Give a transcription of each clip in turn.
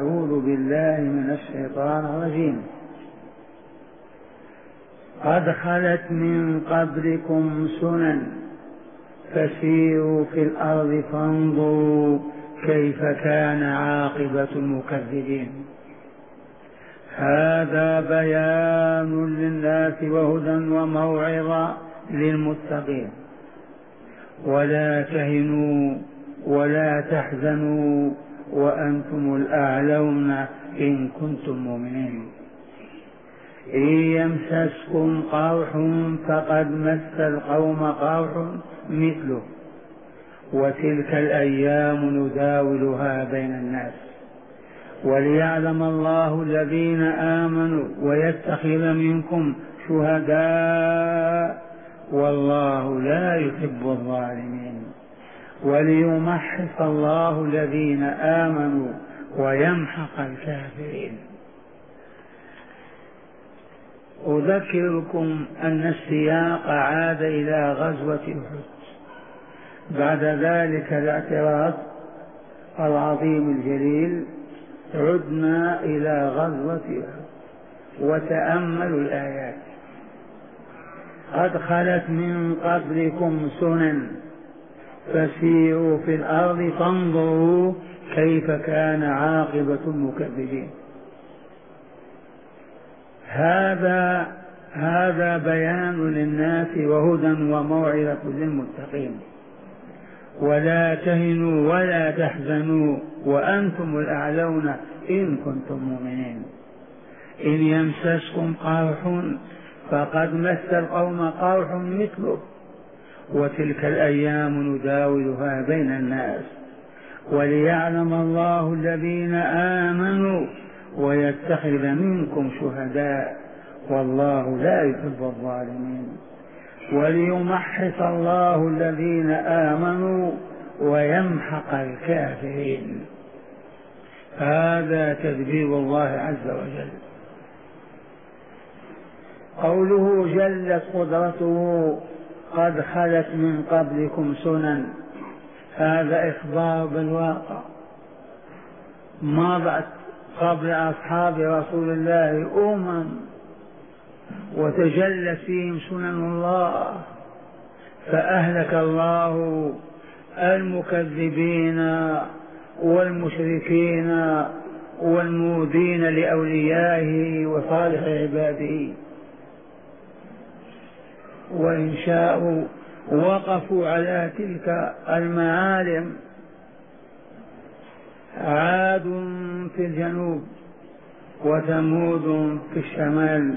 أعوذ بالله من الشيطان الرجيم. قد خلت من قبلكم سنن فسيروا في الأرض فانظروا كيف كان عاقبة المكذبين. هذا بيان للناس وهدى وموعظة للمتقين. ولا تهنوا ولا تحزنوا وأنتم الأعلون إن كنتم مؤمنين. إن يمسسكم قرح فقد مس القوم قرح مثله وتلك الأيام نداولها بين الناس وليعلم الله الذين آمنوا ويتخذ منكم شهداء والله لا يحب الظالمين وليمحص الله الذين آمنوا ويمحق الكافرين. أذكركم أن السياق عاد إلى غزوة أحد. بعد ذلك الاعتراض العظيم الجليل عدنا إلى غزوة أحد. وتأملوا الآيات. قد خلت من قبلكم سنن فسيروا في الأرض فانظروا كيف كان عاقبة المكذبين. هذا بيان للناس وهدى وموعظة للمتقين. ولا تهنوا ولا تحزنوا وأنتم الأعلون إن كنتم مؤمنين. إن يمسسكم قرح فقد مس القوم قرح مثله وتلك الأيام نداولها بين الناس وليعلم الله الذين آمنوا ويتخذ منكم شهداء والله لا يحب الظالمين وليمحص الله الذين آمنوا ويمحق الكافرين. هذا تدبير الله عز وجل. قوله جلت قدرته قد خلت من قبلكم سنن، هذا إخبار بالواقع. مضت قبل أصحاب رسول الله وتجلت فيهم سنن الله فأهلك الله المكذبين والمشركين والمؤذين لأوليائه وصالح عباده. وإن شاءوا وقفوا على تلك المعالم. عاد في الجنوب وثمود في الشمال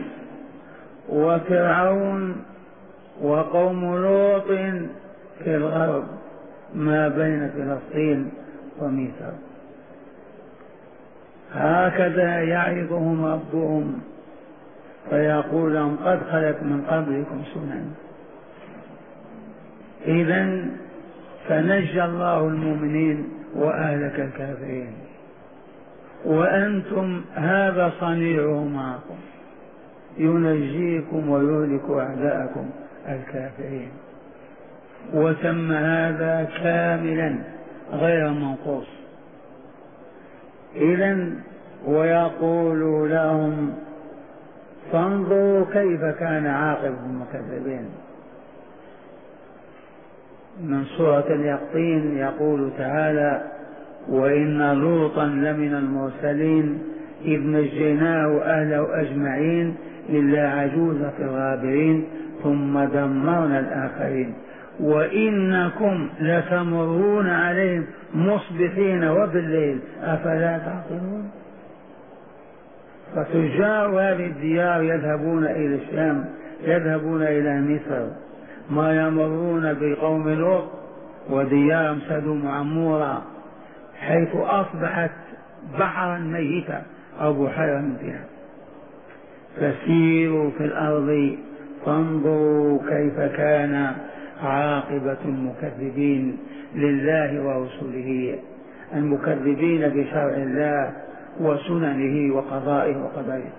وفرعون وقوم لوط في الغرب ما بين فلسطين ومصر. هكذا يعظهم ربهم فيقول لهم قد خلت من قبلكم سنن. إذن فنجى الله المؤمنين وأهلك الكافرين وأنتم هذا صنيعه معكم ينجيكم ويهلك أعداءكم الكافرين. وتم هذا كاملا غير منقوص. إذن ويقول لهم فانظروا كيف كان عاقبة المكذبين. من سورة اليقطين يقول تعالى وإن لوطا لمن المرسلين إذ نجيناه أهله أجمعين إلا عجوزا في الغابرين ثم دمرنا الآخرين وإنكم لتمرون عليهم مصبحين وبالليل أفلا تعقلون. فتجار هذه الديار يذهبون إلى الشام يذهبون إلى مصر ما يمرون بقوم لوط وديار سدوم عمورة حيث أصبحت بحرا ميتا أو بحيرا فيها. فسيروا في الأرض فانظروا كيف كان عاقبة المكذبين لله ورسوله المكذبين بشرع الله وسننه وقضائه وقدره.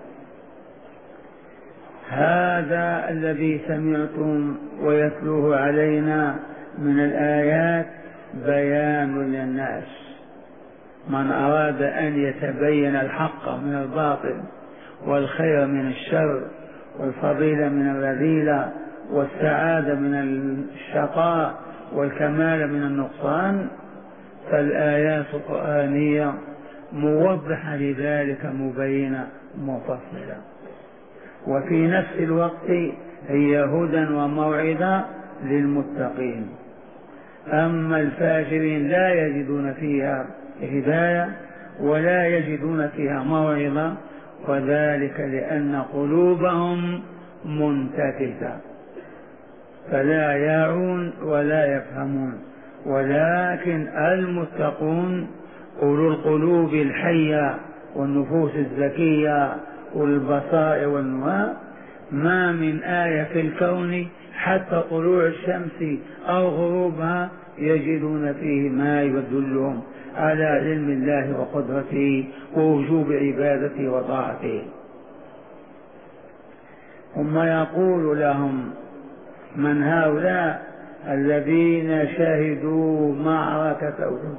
هذا الذي سمعتم ويتلوه علينا من الآيات بيان للناس من أراد أن يتبين الحق من الباطل والخير من الشر والفضيلة من الرذيلة والسعادة من الشقاء والكمال من النقصان، فالآيات القرآنية موضحة لذلك مبينة مفصلة، وفي نفس الوقت هي هدى وموعظة للمتقين. أما الفاجرين لا يجدون فيها هداية ولا يجدون فيها موعظة، وذلك لأن قلوبهم منتكسة فلا يعون ولا يفهمون. ولكن المتقون أولو القلوب الحية والنفوس الزكية والبصائر والنواة، ما من آية في الكون حتى طلوع الشمس أو غروبها يجدون فيه ما يدلهم على علم الله وقدرته ووجوب عبادته وطاعته. ثم يقول لهم من هؤلاء الذين شهدوا معركة أحد،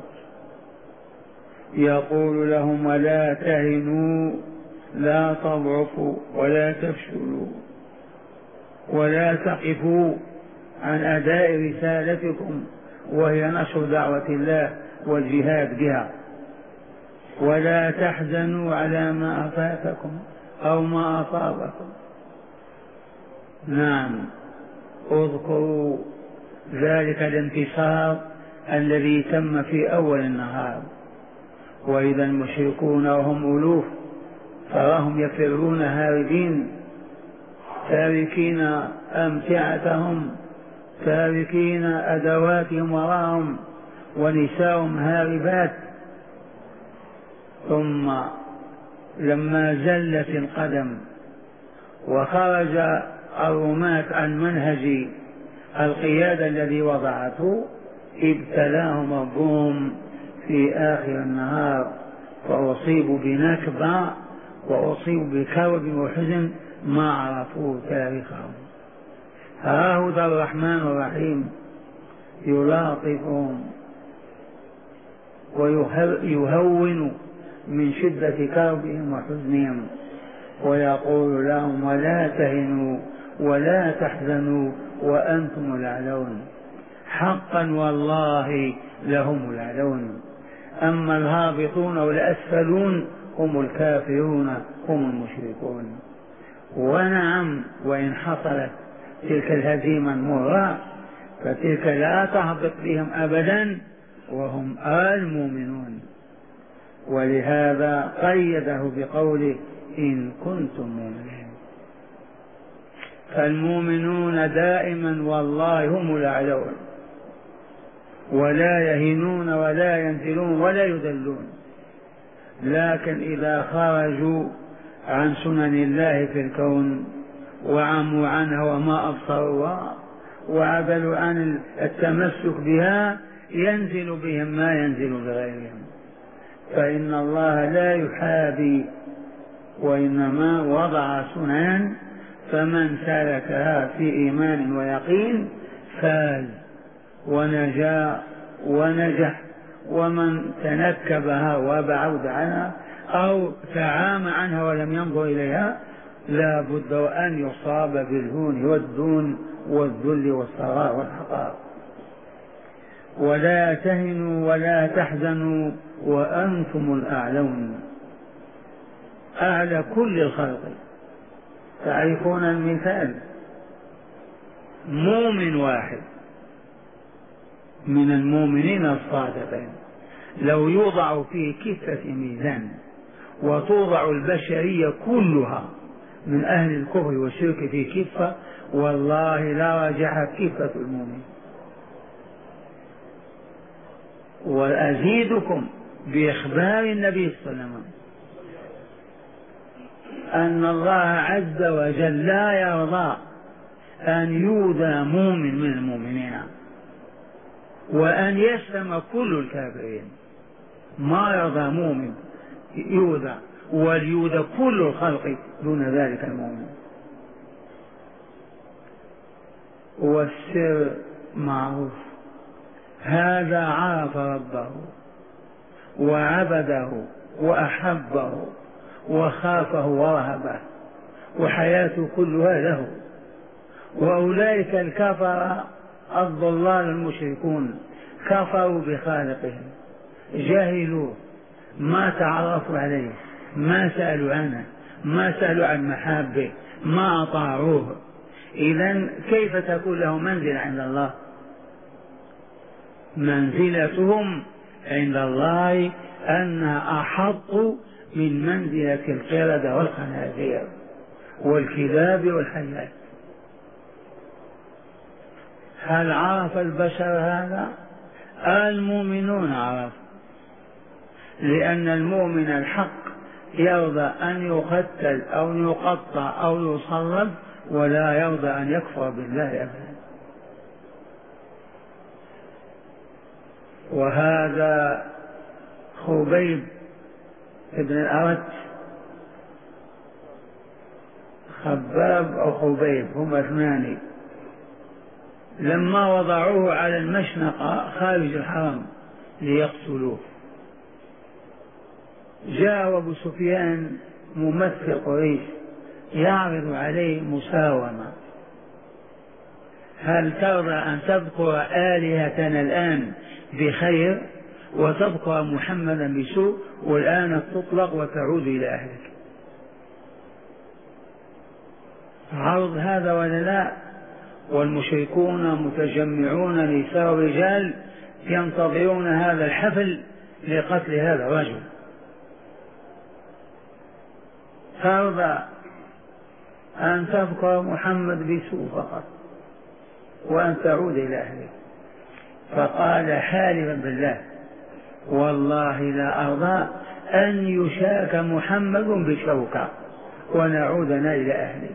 يقول لهم ولا تهنوا لا تضعفوا ولا تفشلوا ولا تقفوا عن أداء رسالتكم وهي نشر دعوة الله والجهاد بها، ولا تحزنوا على ما أفاتكم أو ما أصابكم. نعم، اذكروا ذلك الانتصار الذي تم في أول النهار، وإذا المشركون وهم ألوف تراهم يفرون هاربين تاركين أمتعتهم تاركين أدواتهم وراءهم ونساءهم هاربات. ثم لما زلت القدم وخرج الرماة عن منهج القيادة الذي وضعته، ابتلاهم ربهم في آخر النهار فأصيبوا بنكبة وأصيبوا بكرب وحزن ما عرفوا تاريخهم. هذا الرحمن الرحيم يلاطفهم ويهون من شدة كربهم وحزنهم، ويقول لهم ولا تهنوا ولا تحزنوا وأنتم الأعلون. حقا والله لهم الأعلون، أما الهابطون والأسفلون هم الكافرون هم المشركون. ونعم، وإن حصلت تلك الهزيمة المرة فتلك لا تهبط بهم أبدا وهم المؤمنون. ولهذا قيده بقوله إن كنتم مؤمنين. فالمؤمنون دائما والله هم الأعلون، ولا يهنون ولا ينزلون ولا يذلون. لكن إذا خرجوا عن سنن الله في الكون وعموا عنها وما أبصروها وعدلوا عن التمسك بها ينزل بهم ما ينزل بغيرهم، فإن الله لا يحابي وإنما وضع سنن، فمن سلكها في إيمان ويقين فاز ونجا ونجح، ومن تنكبها وبعد عنها أو تعامى عنها ولم ينظر إليها لا بد أن يصاب بالهون والدون والذل والصغار والحقار. ولا تهنوا ولا تحزنوا وأنتم الأعلون، أعلى كل الخلق. تعرفون المثال، مؤمن واحد من المؤمنين الصادقين لو يوضع في كفة ميزان وتوضع البشرية كلها من أهل الكفر والشرك في كفة، والله لا رجحت كفة المؤمن. وأزيدكم بإخبار النبي صلى الله عليه وسلم أن الله عز وجل لا يرضى أن يؤذى مؤمن من المؤمنين وأن يسلم كل الكافرين. ما يرضى مؤمن يؤذى، وليؤذى كل الخلق دون ذلك المؤمن. والسر معروف، هذا عرف ربه وعبده وأحبه وخافه ورهبه، وحياته كلها له. وأولئك الكفر الضلال المشركون كفروا بخالقهم، جهلوه، ما تعرفوا عليه، ما سألوا عنه، ما سألوا عن محابه، ما أطاعوه. إذن كيف تكون له منزلة عند الله؟ منزلتهم عند الله أنها أحط من منزلة القردة والخنازير والكلاب والحيات. هل عرف البشر هذا؟ المؤمنون عرف، لأن المؤمن الحق يرضى أن يقتل أو يقطع أو يصلب، ولا يرضى أن يكفر بالله أبدا. وهذا خبيب ابن الأرت، خباب أو خبيب هما اثنان، لما وضعوه على المشنقة خارج الحرم ليقتلوه، جاء أبو سفيان ممثل قريش يعرض عليه مساومة: هل ترضى أن تذكر آلهتنا الآن بخير وتذكر محمدا بسوء، والآن تطلق وتعود إلى أهلك؟ عرض هذا ولا لا؟ والمشركون متجمعون نساء ورجال ينتظرون هذا الحفل لقتل هذا الرجل. ترضى أن تذكر محمد بسوء فقط وأن تعود إلى أهلك؟ فقال حالفا بالله: والله لا أرضى أن يشاك محمد بشوكة ونعودنا إلى أهلك.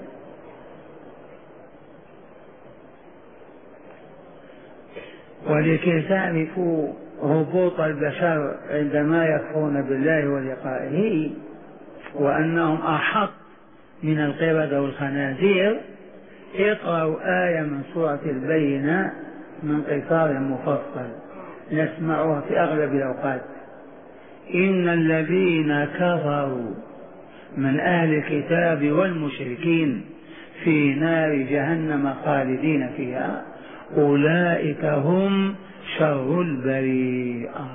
ولكي تعرفوا هبوط البشر عندما يكفرون بالله ولقائه وأنهم أحط من القردة والخنازير، اقرأوا آية من سورة البينة من قصار مفصل نسمعها في أغلب الأوقات: إن الذين كفروا من أهل الكتاب والمشركين في نار جهنم خالدين فيها أولئك هم شر البريئة.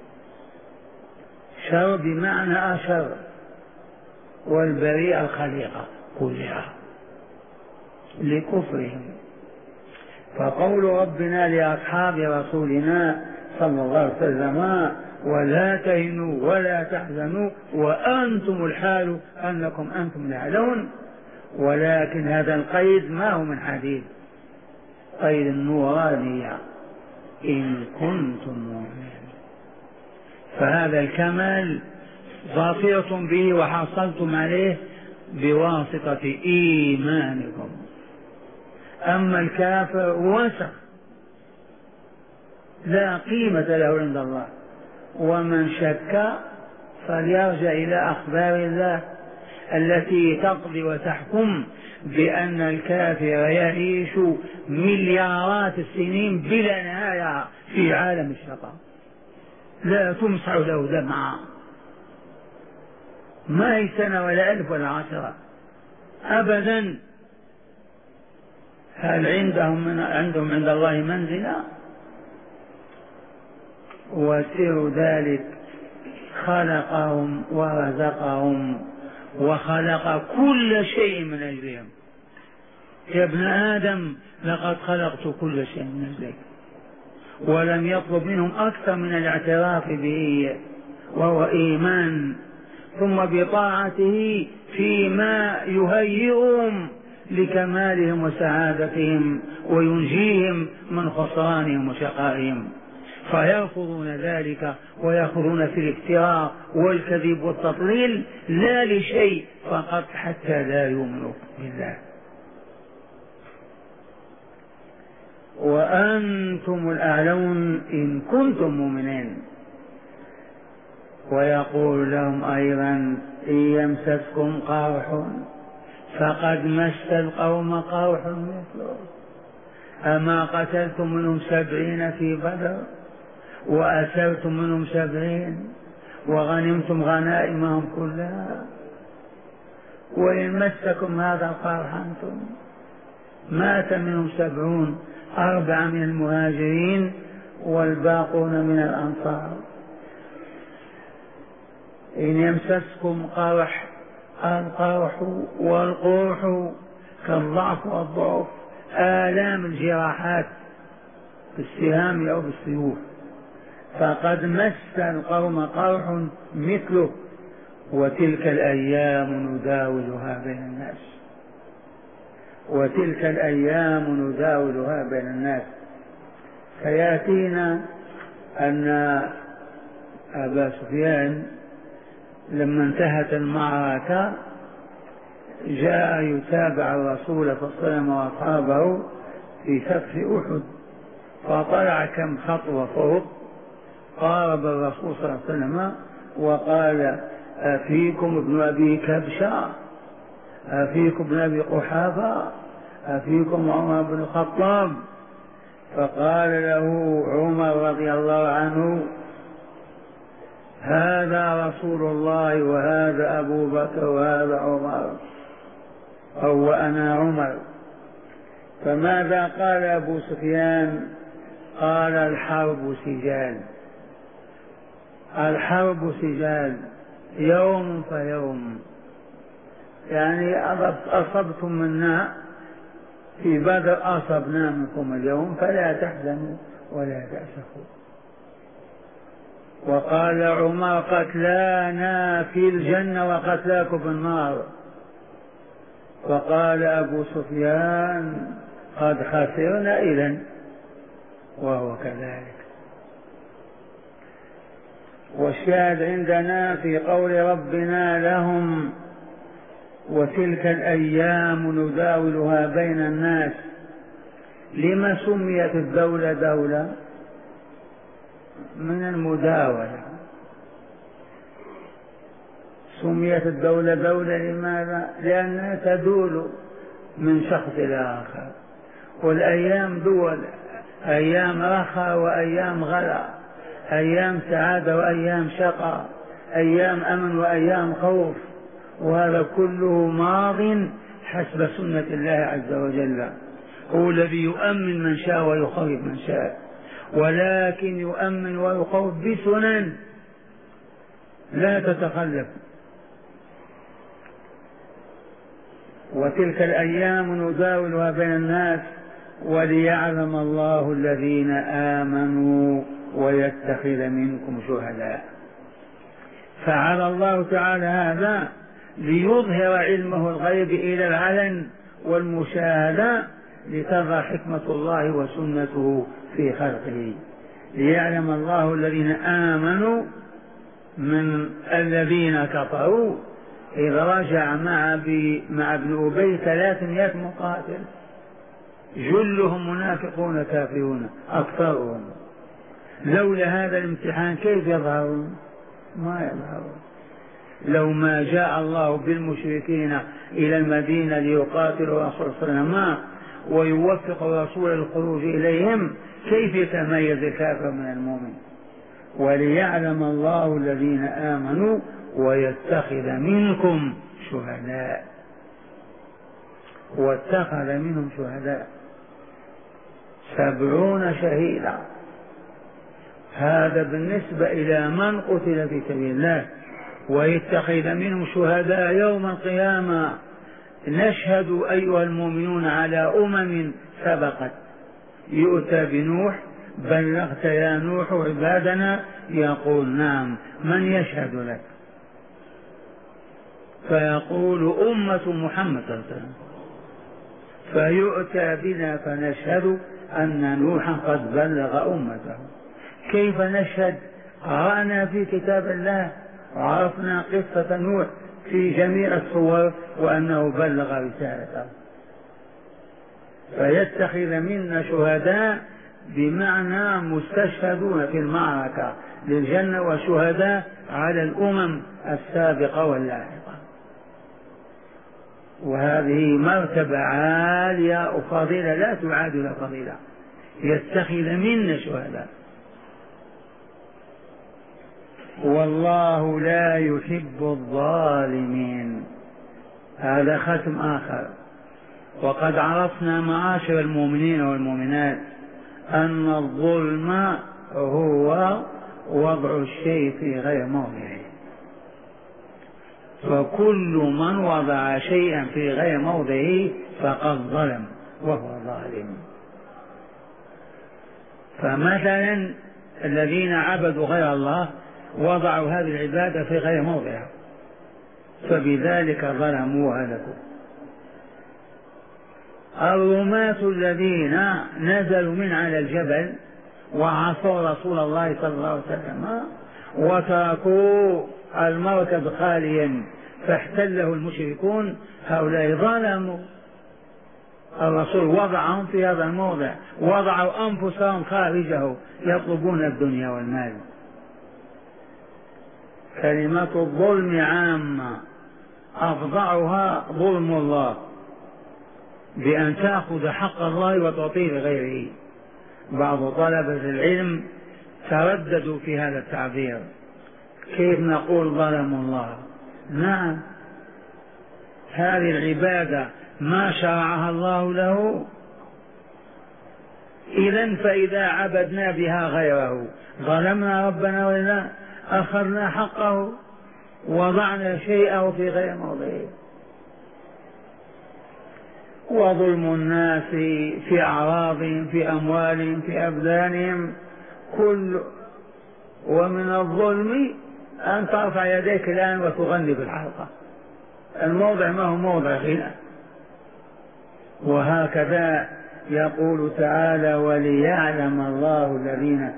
شر بمعنى أشر، والبريئة الخليقة كلها لكفرهم. فقول ربنا لأصحاب رسولنا صلى الله عليه وسلم: ولا تهنوا ولا تحزنوا وأنتم الحال أنكم أنتم الأعلون، ولكن هذا القيد ما هو من حديد، قيد النورانية: إن كنتم مؤمنين. فهذا الكمال ظافرتم به وحصلتم عليه بواسطة إيمانكم. أما الكافر وسخ لا قيمة له عند الله. ومن شك فليرجع إلى أخبار الله التي تقضي وتحكم بأن الكافر يعيش مليارات السنين بلا نهاية في عالم الشقاء، لا تمسح له دمعة، ما هي سنة ولا 1000 ولا 10 أبدا. هل عندهم عند الله منزلة؟ وسر ذلك خلقهم ورزقهم وخلق كل شيء من أجلهم. يا ابن آدم لقد خلقت كل شيء من أجلك، ولم يطلب منهم أكثر من الاعتراف به وهو إيمان، ثم بطاعته فيما يهيئهم لكمالهم وسعادتهم وينجيهم من خسرانهم وشقائهم، فيرفضون ذلك ويأخذون في الافتراء والكذب والتضليل لا لشيء فقط حتى لا يؤمنوا بالله. وأنتم الأعلون إن كنتم مؤمنين. ويقول لهم أيضا: إن يمسسكم قرح فقد مس القوم قرح مثله، أما قتلتم منهم 70 في بدر وأسرتم منهم 70 وغنمتم غنائمهم كلها، وإن مسكم هذا القرح أنتم. مات منهم 70، 4 من المهاجرين والباقون من الأنصار. إن يمسسكم قرح، القرح والقرح كالضعف والضعف، آلام الجراحات بالسهام أو بالسيوف، فقد مس القوم قرح مثله، وتلك الأيام نداولها بين الناس، وتلك الأيام نداولها بين الناس. فيأتينا أن أبا سفيان لما انتهت المعركة جاء يتابع الرسول صلى الله عليه وسلم وأصحابه في سقف أحد، فطلع كم خطوة فوق، قارب الرسول صلى الله عليه وسلم وقال: أفيكم ابن أبي كبشة؟ أفيكم ابن أبي قحافة؟ أفيكم عمر بن الخطاب؟ فقال له عمر رضي الله عنه: هذا رسول الله، وهذا أبو بكر، وهذا عمر، أو وأنا عمر. فماذا قال أبو سفيان؟ قال: الحرب سجال، الحرب سجال، يوم فيوم، يعني أصبتم منا في بدر أصبنا منكم اليوم، فلا تحزنوا ولا تأسفوا. وقال عمر: قتلانا في الجنة وقتلاكم في النار. فقال أبو سفيان: قد خسرنا إذن. وهو كذلك. والشاهد عندنا في قول ربنا لهم: وتلك الأيام نداولها بين الناس. لما سميت الدولة دولة؟ من المداولة. سميت الدولة دولة لماذا؟ لأنها تدول من شخص إلى آخر، والأيام دول، أيام رخاء وأيام غلا، أيام سعادة وأيام شقاء، أيام أمن وأيام خوف، وهذا كله ماض حسب سنة الله عز وجل. هو الذي يؤمن من شاء ويخوف من شاء، ولكن يؤمن ويخوف بسنن لا تتخلف. وتلك الأيام نداولها بين الناس وليعلم الله الذين آمنوا ويتخذ منكم شهداء. فعل الله تعالى هذا ليظهر علمه الغيب إلى العلن والمشاهدة، لتظهر حكمة الله وسنته في خلقه، ليعلم الله الذين آمنوا من الذين كفروا. إذا رجع مع ابن أبي 300 مقاتل، جلهم منافقون كافرون أكثرهم. لولا هذا الامتحان كيف يظهرون؟ ما يظهرون. لو ما جاء الله بالمشركين إلى المدينة ليقاتلوا الرسول صلى الله عليه وسلم ويوفق الرسول الخروج إليهم، كيف يتميز الكافر من المؤمن؟ وليعلم الله الذين آمنوا ويتخذ منكم شهداء. واتخذ منهم شهداء 70 شهيدا. هذا بالنسبة إلى من قتل في سبيل الله. ويتخذ منهم شهداء يوم القيامة. نشهد أيها المؤمنون على سبقت. يؤتى بنوح: بلغت يا نوح عبادنا؟ يقول: نعم. من يشهد لك؟ فيقول: أمة محمد صلى الله عليه وسلم. فيؤتى بنا فنشهد أن نوحا قد بلغ أمته. كيف نشهد؟ قرأنا في كتاب الله وعرفنا قصة نوح في جميع الصور وأنه بلغ رسالته. فيتخذ منا شهداء بمعنى مستشهدون في المعركة للجنة، وشهداء على الأمم السابقة واللاحقة. وهذه مرتبة عالية وفضيلة لا تعادل فضيلة. يتخذ منا شهداء. والله لا يحب الظالمين. هذا ختم آخر. وقد عرفنا معاشر المؤمنين والمؤمنات أن الظلم هو وضع الشيء في غير موضعه، فكل من وضع شيئا في غير موضعه فقد ظلم وهو ظالم. فمثلا الذين عبدوا غير الله وضعوا هذه العبادة في غير موضعها، فبذلك ظلموا وهلكوا. الرماة الذين نزلوا من على الجبل وعصوا رسول الله صلى الله عليه وسلم وتركوا المركب خاليا فاحتله المشركون، هؤلاء ظلموا. الرسول وضعهم في هذا الموضع، وضعوا أنفسهم خارجه يطلبون الدنيا والمال. كلمة الظلم عامة، أفظعها ظلم الله بأن تأخذ حق الله وتعطيه لغيره. بعض طلبة العلم ترددوا في هذا التعبير، كيف نقول ظلم الله؟ نعم، هذه العبادة ما شرعها الله له، إذن فإذا عبدنا بها غيره ظلمنا ربنا ولا أخذنا حقه وضعنا شيئه في غير موضعه. وظلم الناس في أعراضهم، في أموالهم، في أبدانهم، ومن الظلم أن ترفع يديك الآن وتغني بالحلقة، الموضع ما هو موضع غنى. وهكذا يقول تعالى: وليعلم الله الذين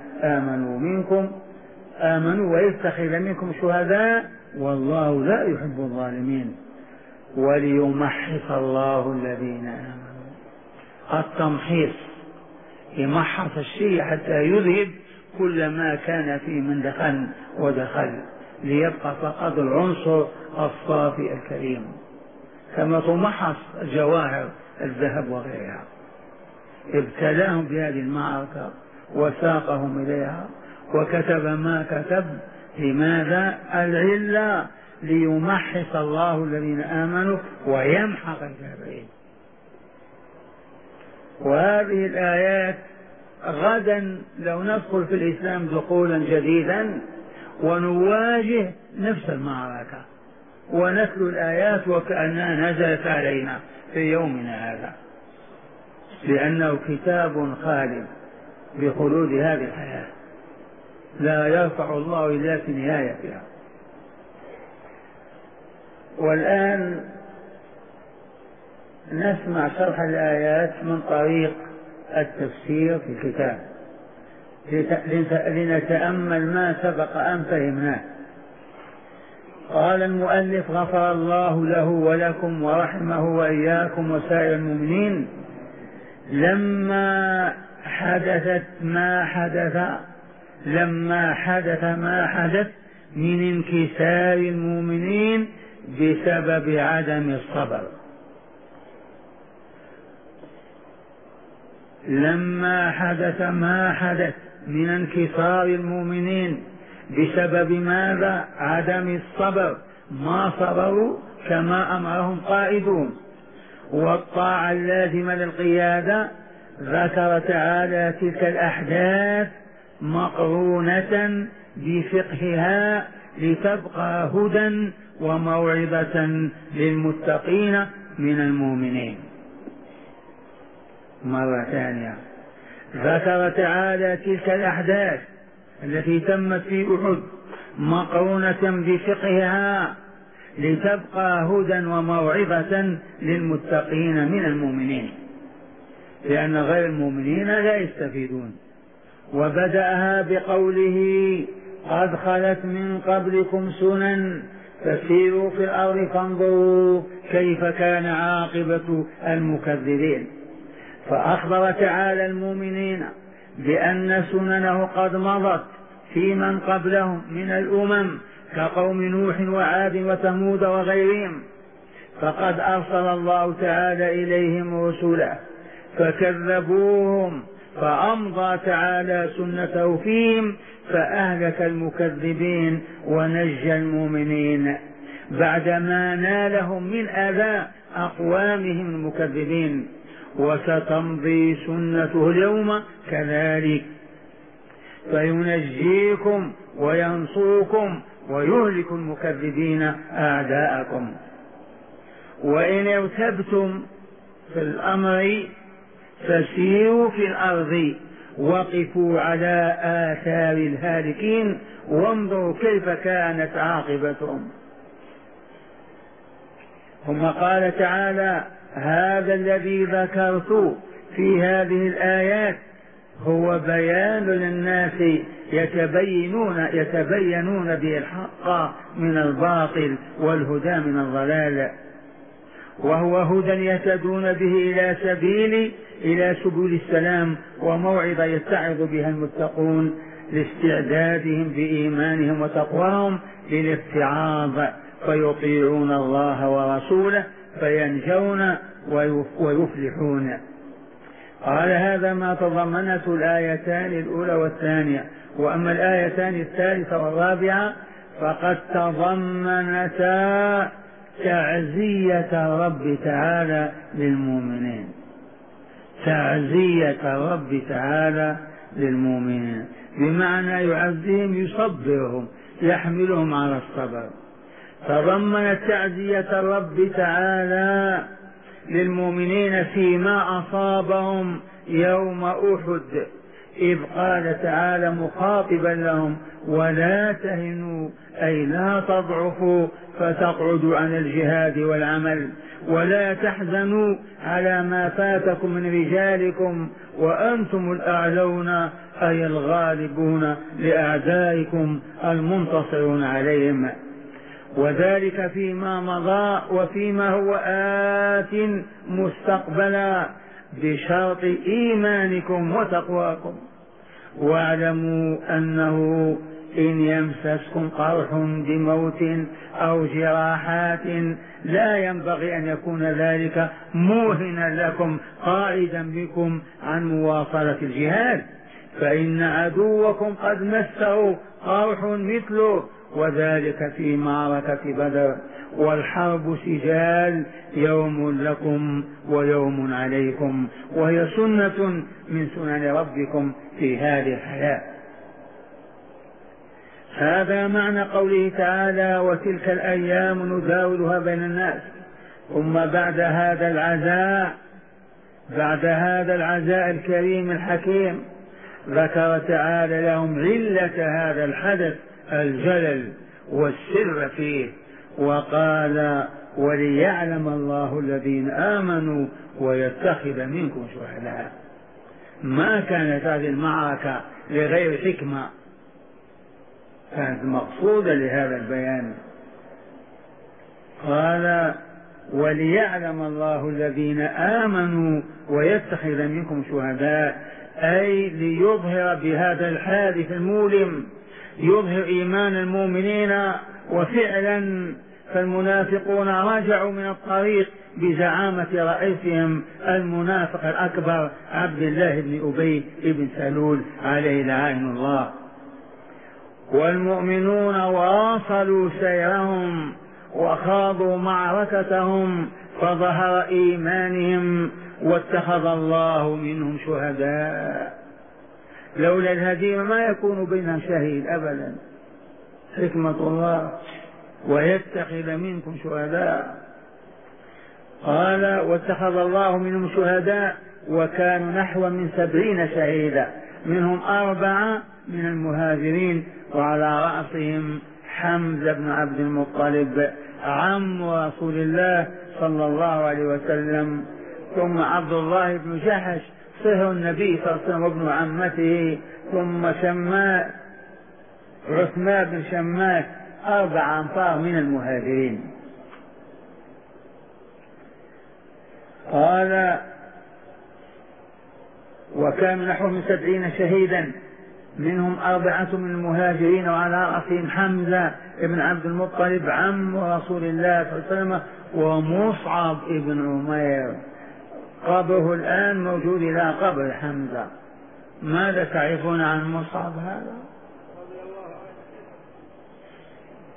آمنوا ويتخذ منكم شهداء والله لا يحب الظالمين وليمحص الله الذين آمنوا. التمحيص يمحص الشيء حتى يذهب كل ما كان فيه من دخل ليبقى فقط العنصر الصافي الكريم، كما تمحص الجواهر الذهب وغيرها. ابتلاهم بهذه المعركة وساقهم إليها وكتب ما كتب. لماذا؟ العلة ليمحص الله الذين آمنوا ويمحق الكافرين. وهذه الآيات غدا لو ندخل في الإسلام دخولا جديدا ونواجه نفس المعركة ونتلو الآيات وكأنها نزلت علينا في يومنا هذا، لأنه كتاب خالد بخلود هذه الحياة لا يرفع الله إلا في نهايتها. والآن نسمع شرح الآيات من طريق التفسير في الكتاب لنتأمل ما سبق أن فهمناه. قال المؤلف: غفر الله له ولكم ورحمه وإياكم وسائر المؤمنين لما حدث ما حدث من انكسار المؤمنين بسبب عدم الصبر. لما حدث ما حدث من انكسار المؤمنين بسبب ماذا؟ عدم الصبر، ما صبروا كما أمرهم قائدون، والطاعة اللازمة للقيادة. ذكر تعالى تلك الأحداث مقرونة بفقهها لتبقى هدى وموعظة للمتقين من المؤمنين. مرة ثانية ذكر تعالى تلك الأحداث التي تمت في أحد مقرونة بفقهها لتبقى هدى وموعظة للمتقين من المؤمنين، لأن غير المؤمنين لا يستفيدون. وبدأها بقوله: قد خلت من قبلكم سنن فسيروا في الأرض فانظروا كيف كان عاقبة المكذبين. فأخبر تعالى المؤمنين بأن سننه قد مضت في من قبلهم من الأمم كقوم نوح وعاد وثمود وغيرهم، فقد أرسل الله تعالى إليهم رسله فكذبوهم، فأمضى تعالى سنته فيهم فأهلك المكذبين ونجى المؤمنين بعدما نالهم من أذى أقوامهم المكذبين. وستمضي سنته اليوم كذلك فينجيكم وينصركم ويهلك المكذبين أعداءكم. وإن ارتبتم في الأمر فسيروا في الأرض وقفوا على آثار الهالكين وانظروا كيف كانت عاقبتهم. ثم قال تعالى: هذا الذي ذكرت في هذه الآيات هو بيان للناس يتبينون به الحق من الباطل والهدى من الضلال، وهو هدى يهتدون به إلى سبل السلام، وموعظة يتعظ بها المتقون لاستعدادهم بإيمانهم وتقواهم للاتعاظ فيطيعون الله ورسوله فينجون ويفلحون. قال: هذا ما تضمنته الآيتان الأولى والثانية. وأما الآيتان الثالثة والرابعة فقد تضمنتا تعزية الرب تعالى للمؤمنين، تعزية الرب تعالى للمؤمنين، بمعنى يعزيهم يصبرهم يحملهم على الصبر. تضمنت تعزية الرب تعالى للمؤمنين فيما أصابهم يوم أحد، إذ قال تعالى مخاطبا لهم: ولا تهنوا أي لا تضعفوا فتقعدوا عن الجهاد والعمل، ولا تحزنوا على ما فاتكم من رجالكم وأنتم الأعلون أي الغالبون لأعدائكم المنتصرون عليهم. وذلك فيما مضى وفيما هو آت مستقبلا بشرط إيمانكم وتقواكم. واعلموا أنه إن يمسسكم قرح بموت أو جراحات لا ينبغي أن يكون ذلك موهنا لكم قاعدا بكم عن مواصلة الجهاد، فإن عدوكم قد مسه قرح مثله، وذلك في معركة بدر. والحرب سجال، يوم لكم ويوم عليكم، وهي سنة من سنن ربكم في هذه الحياة. هذا معنى قوله تعالى: وتلك الأيام نداولها بين الناس. ثم بعد هذا العزاء الكريم الحكيم ذكر تعالى لهم علة هذا الحدث الجلل والسر فيه، وقال: وليعلم الله الذين آمنوا ويتخذ منكم شهداء. ما كانت هذه المعركة لغير حكمة، كانت مقصودة لهذا البيان. قال: وليعلم الله الذين آمنوا ويتخذ منكم شهداء، أي ليظهر بهذا الحادث المؤلم، يظهر إيمان المؤمنين. وفعلا فالمنافقون رجعوا من الطريق بزعامة رئيسهم المنافق الأكبر عبد الله بن أبي بن سلول عليه لعائن الله. والمؤمنون واصلوا سيرهم وخاضوا معركتهم فظهر إيمانهم واتخذ الله منهم شهداء. لولا الهزيمة ما يكون بينهم شهيد أبدا، حكمة الله. ويتخذ منكم شهداء، قال: واتخذ الله منهم شهداء، وكانوا نحو من 70 شهيدا، منهم 4 من المهاجرين، وعلى رأسهم حمزة بن عبد المطلب عم رسول الله صلى الله عليه وسلم، ثم عبد الله بن جحش صهر النبي صلى الله عليه وسلم وابن عمته، ثم عثمان بن شماس 4 أنفار من المهاجرين. قال: وكان نحو من 70 شهيدا، منهم 4 من المهاجرين، وعلى رأسهم حمزة بن عبد المطلب عم رسول الله صلى الله عليه وسلم، ومصعب بن عمير. قبره الآن موجود إلى قبر حمزة. ماذا تعرفون عن مصعب هذا؟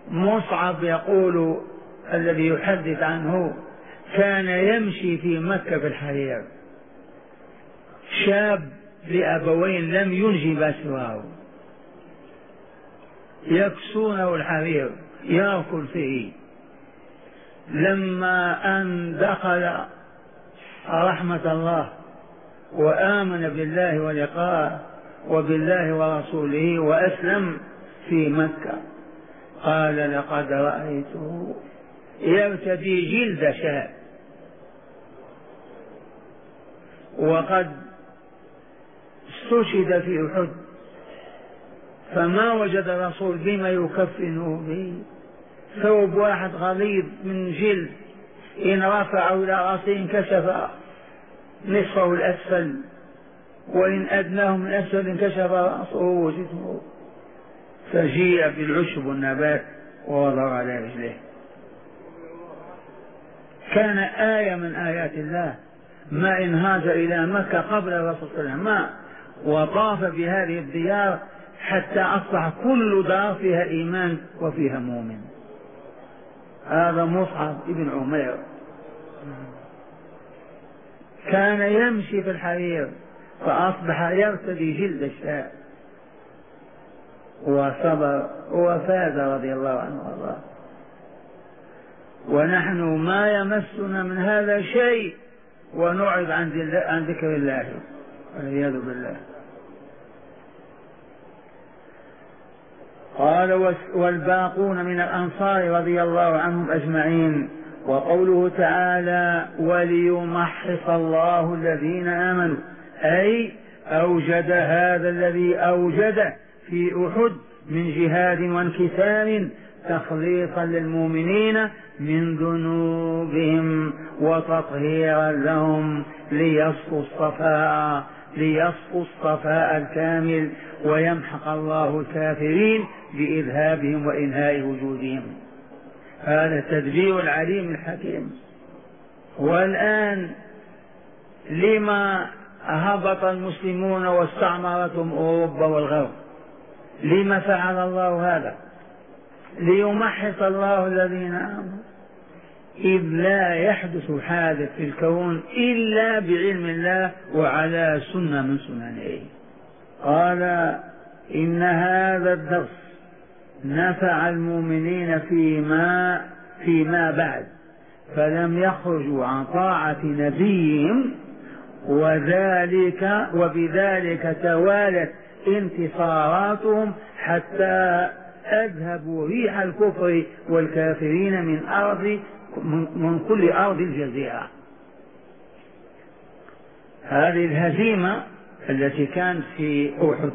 مصعب يقول الذي يحدث عنه كان يمشي في مكة في الحرير، شاب لأبوين لم ينجب سواه يكسونه الحرير يأكل فيه. لما أن دخل رحمة الله وآمن بالله ولقاءه وبالله ورسوله وأسلم في مكة قال لقد رأيته يرتدي جلد شاة، وقد استشهد في أحد فما وجد الرسول بما يكفنه به، ثوب واحد غليظ من جلد إن رفعه إلى رأسه انكشف نصفه الأسفل، وإن أدناه من أسفل انكشف رأسه وجسمه، فجيء بالعشب والنبات ووضع على رجله. كان آية من آيات الله، ما إن هاجر إلى مكة قبل الرسول صلى الله عليه وسلم وطاف بهذه الديار حتى أصبح كل دار فيها إيمان وفيها مؤمن. هذا مصعب بن عمير كان يمشي في الحرير فأصبح يرتدي جلد الشاة وصبر وفاز رضي الله عنه وارضاه. ونحن ما يمسنا من هذا شيء ونعرض عن ذكر الله والعياذ بالله. قال والباقون من الأنصار رضي الله عنهم أجمعين. وقوله تعالى وليمحص الله الذين آمنوا، أي أوجد هذا الذي أوجد في أحد من جهاد وانكسار تخليصا للمؤمنين من ذنوبهم وتطهيرا لهم ليصفوا الصفاء الكامل ويمحق الله الكافرين بإذهابهم وإنهاء وجودهم. هذا التدبير العليم الحكيم. والآن لما هبط المسلمون واستعمرتهم أوروبا والغرب؟ لما فعل الله هذا؟ ليمحص الله الذين آمنوا، إذ لا يحدث حادث في الكون إلا بعلم الله وعلى سنة من سننه. قال إن هذا الدرس نفع المؤمنين فيما بعد، فلم يخرجوا عن طاعة نبيهم، وبذلك توالت انتصاراتهم حتى أذهبوا ريح الكفر والكافرين من كل أرض الجزيرة. هذه الهزيمة التي كانت في أحد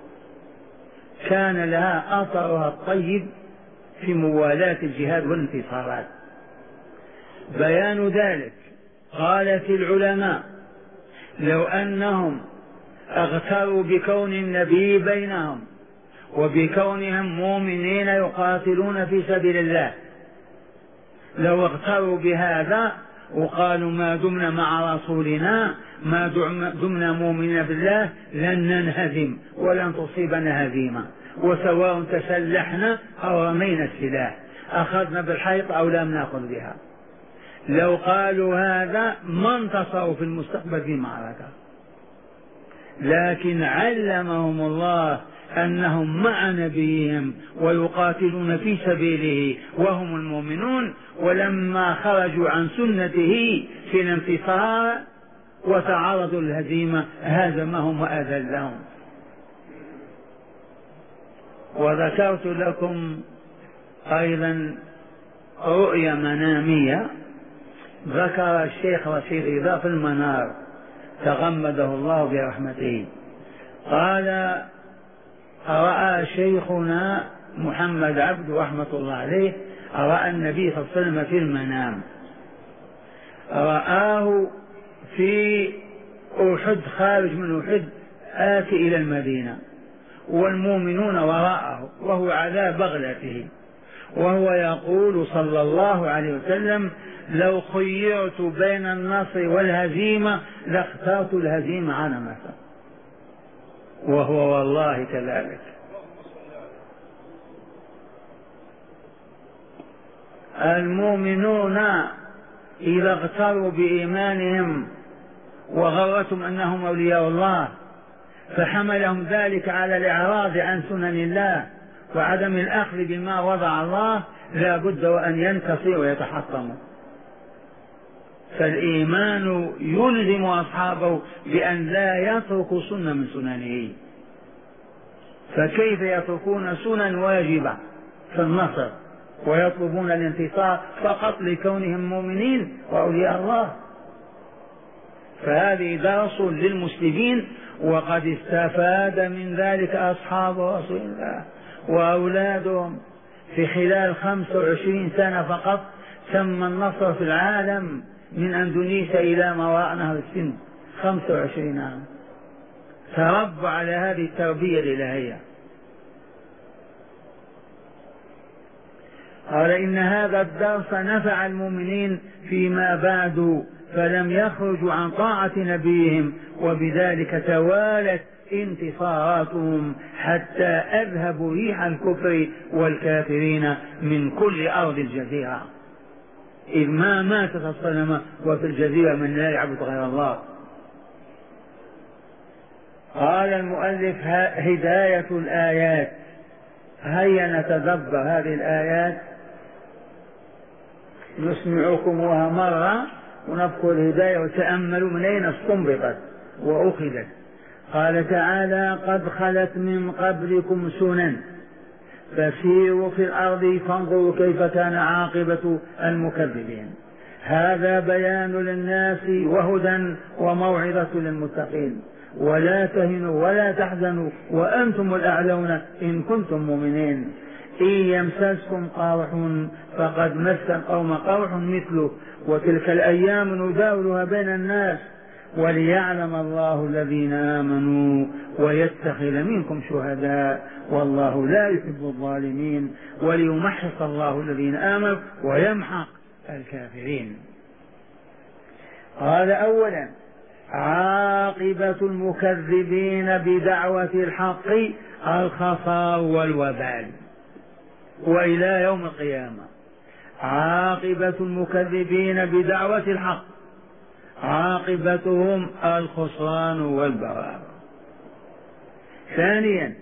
كان لها أثرها الطيب في موالاة الجهاد والانتصارات. بيان ذلك قالت العلماء لو أنهم اغتروا بكون النبي بينهم وبكونهم مؤمنين يقاتلون في سبيل الله، لو اغتروا بهذا وقالوا ما دمنا مع رسولنا ما دمنا مؤمنين بالله لن ننهزم ولن تصيبنا هزيمة، وسواء تسلحنا أو رمينا السلاح، أخذنا بالحيط أو لم نأخذ بها. لو قالوا هذا ما انتصروا في المستقبل في معركة، لكن علمهم الله أنهم مع نبيهم ويقاتلون في سبيله وهم المؤمنون، ولما خرجوا عن سنته في الانتصار وتعرضوا للهزيمة هزمهم وأذلهم. وذكرت لكم أيضا رؤيا منامية ذكر الشيخ رشيد رضا في المنار تغمده الله برحمته. قال رأى شيخنا محمد عبد رحمة الله عليه رأى النبي صلى الله عليه وسلم في المنام، رآه في أحد خارج من أحد آتي إلى المدينة والمؤمنون وراءه وهو على بغلته، وهو يقول صلى الله عليه وسلم لو خيرت بين النصر والهزيمة لاخترت الهزيمة على مكة، وهو والله كذلك. المؤمنون إذا اغتروا بإيمانهم وغرتهم أنهم أولياء الله فحملهم ذلك على الإعراض عن سنن الله وعدم الأخذ بما وضع الله، لا بد وأن ينكسروا ويتحطموا. فالإيمان يلزم أصحابه بأن لا يتركوا سنة من سننه، فكيف يتركون سنن واجبة في النصر ويطلبون الانتصار فقط لكونهم مؤمنين وأولياء الله؟ فهذه درس للمسلمين، وقد استفاد من ذلك أصحاب رسول الله وأولادهم في خلال 25 سنة فقط. تم النصر في العالم من أندونيسيا إلى ما وراء نهر السند، 25 عام تربوا على هذه التربية الإلهية. قال إن هذا الدرس نفع المؤمنين فيما بعد فلم يخرجوا عن طاعة نبيهم، وبذلك توالت انتصاراتهم حتى أذهبوا ريح الكفر والكافرين من كل أرض الجزيرة، إذ ما ماتت الصنم وفي الجزيرة من لا يعبد غير الله. قال المؤلف هداية الآيات. هيا نتدبر هذه الآيات، نسمعكمها مرة ونذكر الهداية وتأملوا من أين استنبطت وأخذت. قال تعالى: قد خلت من قبلكم سنن فسيروا في الأرض فانظروا كيف كان عاقبة المكذبين. هذا بيان للناس وهدى وموعظة للمتقين. ولا تهنوا ولا تحزنوا وأنتم الأعلون إن كنتم مؤمنين. إن يمسسكم قرح فقد مس القوم قرح مثله وتلك الأيام نداولها بين الناس وليعلم الله الذين آمنوا ويتخذ منكم شهداء والله لا يحب الظالمين وليمحص الله الذين آمنوا ويمحق الكافرين. قال: أولا عاقبة المكذبين بدعوة الحق الخسار والوبال، وإلى يوم القيامة عاقبة المكذبين بدعوة الحق عاقبتهم الخسران والبوار. ثانيا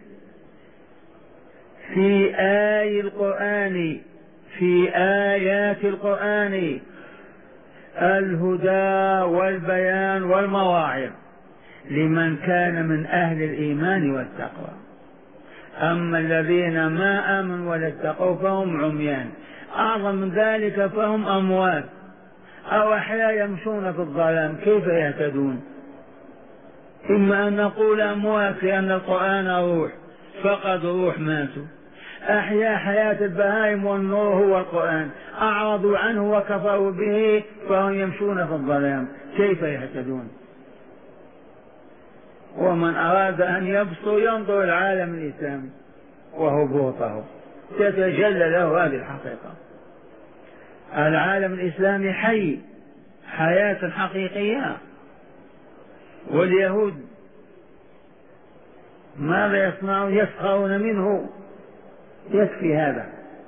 في آيات القرآن الهدى والبيان والمواعظ لمن كان من أهل الإيمان والتقوى. أما الذين ما آمنوا ولا اتقوا فهم عميان، أعظم من ذلك فهم أموات أو أحياء يمشون في الظلام، كيف يهتدون؟ إما أن نقول أموات لأن القرآن روح فقد روح ماتوا، أحياء حياة البهائم والنور هو القرآن، أعرضوا عنه وكفروا به فهم يمشون في الظلام، كيف يهتدون؟ ومن أراد أن يبصر ينظر العالم الإسلامي وهبوطه تتجلى له هذه الحقيقة. العالم الإسلامي حي حياة حقيقية، واليهود ماذا يصنعون؟ يسخرون منه، يكفي هذا.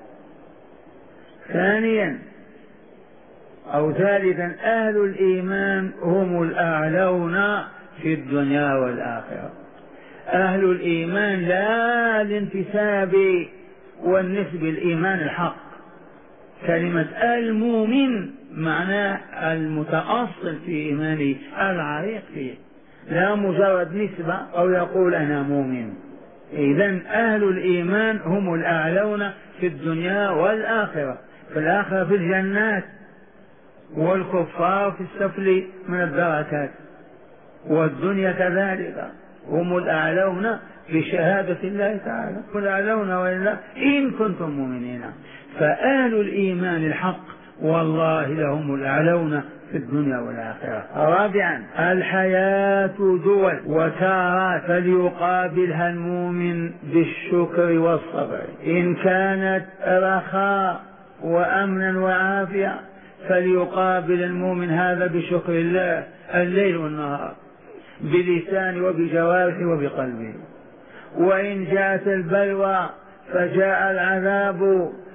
ثانيا أو ثالثا أهل الإيمان هم الأعلون في الدنيا والآخرة. أهل الإيمان لا الانتساب والنسب الإيمان الحق، كلمة المؤمن معناه المتأصل في إيمانه العريق فيه، لا مجرد نسبة أو يقول أنا مؤمن. إذن أهل الإيمان هم الأعلون في الدنيا والآخرة، في الآخرة في الجنات، والكفار في السفل من الدركات، والدنيا كذلك هم الأعلون بشهادة الله تعالى، هم الأعلون وإلا إن كنتم مؤمنين. فأهل الإيمان الحق والله لهم الأعلون في الدنيا والآخرة. رابعا الحياة دول وتارات فليقابلها المؤمن بالشكر والصبر، إن كانت رخاء وأمنا وعافية فليقابل المؤمن هذا بشكر الله الليل والنهار بلسانه وبجوارحه وبقلبه. وإن جاءت البلوى فجاء العذاب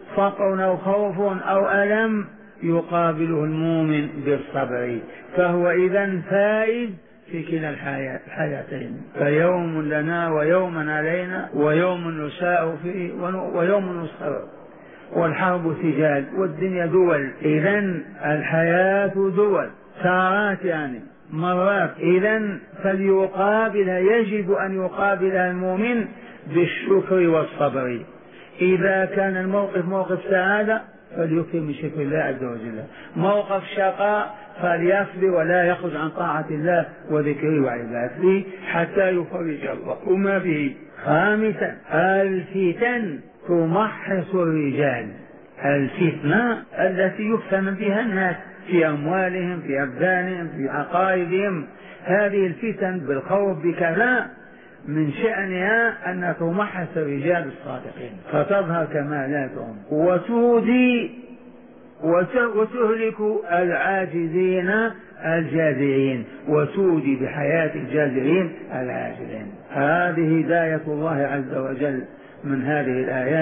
فقر أو خوف أو ألم يقابله المؤمن بالصبر، فهو إذن فائز في كلا الحياتين، فيوم لنا ويوم علينا، ويوم نساء فيه ويوم نصبر، والحرب سجال والدنيا دول. إذن الحياة دول ساعات يعني مرات، إذن فليقابلها، يجب أن يقابلها المؤمن بالشكر والصبر. إذا كان الموقف موقف سعادة فليكثر من شكر الله عز وجل، موقف شقاء فليصبر ولا يخرج عن طاعة الله وذكره وعبادته حتى يفرج الله ما به. خامسا الفتن تمحص الرجال، الفتنة التي يفتن بها الناس في أموالهم في أبدانهم في عقائدهم، هذه الفتن بالخوف بكذا من شأنها أن تمحص الرجال الصادقين فتظهر كمالاتهم وتودي وتهلك العاجزين الجازعين، وتودي بحياة الجازعين العاجزين. هذه هداية الله عز وجل من هذه الآيات.